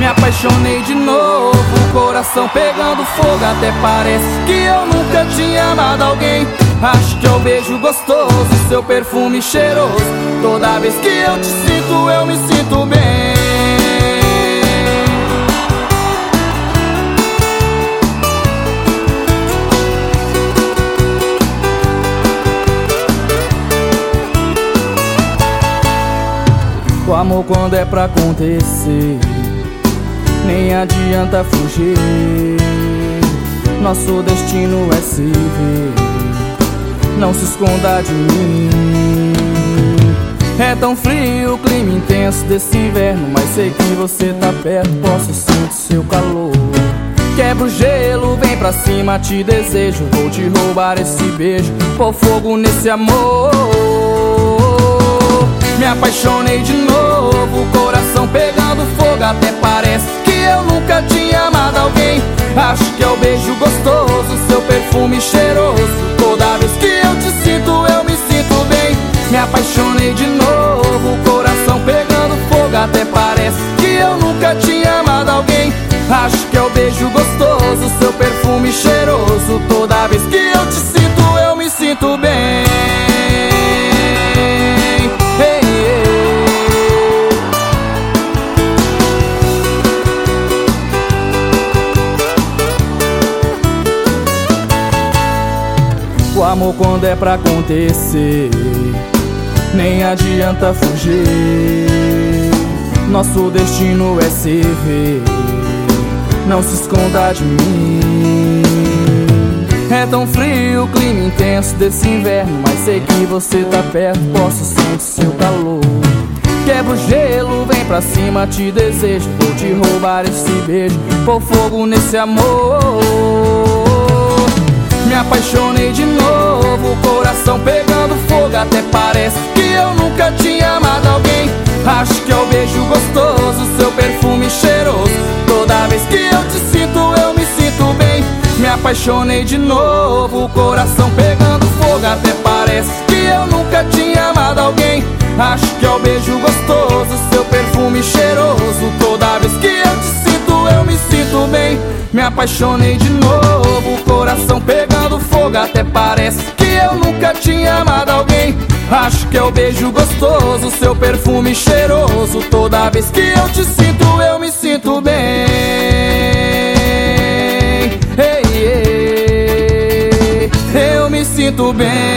Me apaixonei de novo, o coração pegando fogo. Até parece que eu nunca tinha amado alguém. Acho que é o beijo gostoso, seu perfume cheiroso. Toda vez que eu te sinto, eu me sinto bem. O amor quando é pra acontecer, nem adianta fugir. Nosso destino é se ver, não se esconda de mim. É tão frio o clima intenso desse inverno, mas sei que você tá perto, posso sentir seu calor. Quebra o gelo, vem pra cima, te desejo. Vou te roubar esse beijo, pôr fogo nesse amor. Me apaixonei de novo, o coração pegando fogo. Até parece que eu nunca tinha amado alguém. Acho que é o beijo gostoso, seu perfume cheiroso. Toda vez que eu te sinto, eu me sinto bem. Me apaixonei de novo, o coração pegando fogo. Até parece que eu nunca tinha amado alguém. Acho que é o beijo gostoso, seu perfume cheiroso. Toda vez que eu te sinto, eu me sinto bem. O amor quando é pra acontecer, nem adianta fugir. Nosso destino é se ver, não se esconda de mim. É tão frio o clima intenso desse inverno, mas sei que você tá perto, posso sentir seu calor. Quebra o gelo, vem pra cima, te desejo. Vou te roubar esse beijo, pôr fogo nesse amor. Me apaixonei de novo, o coração pegando fogo. Até parece que eu nunca tinha amado alguém. Acho que é o beijo gostoso, seu perfume cheiroso. Toda vez que eu te sinto, eu me sinto bem. Me apaixonei de novo, o coração pegando fogo. Até parece que eu nunca tinha amado alguém. Acho que é o beijo gostoso, seu perfume cheiroso. Toda vez que eu te sinto, eu me sinto bem. Me apaixonei de novo, o coração pegando fogo. Até parece que eu nunca tinha amado alguém. Acho que é o beijo gostoso, seu perfume cheiroso. Toda vez que eu te sinto, eu me sinto bem. Eu me sinto bem.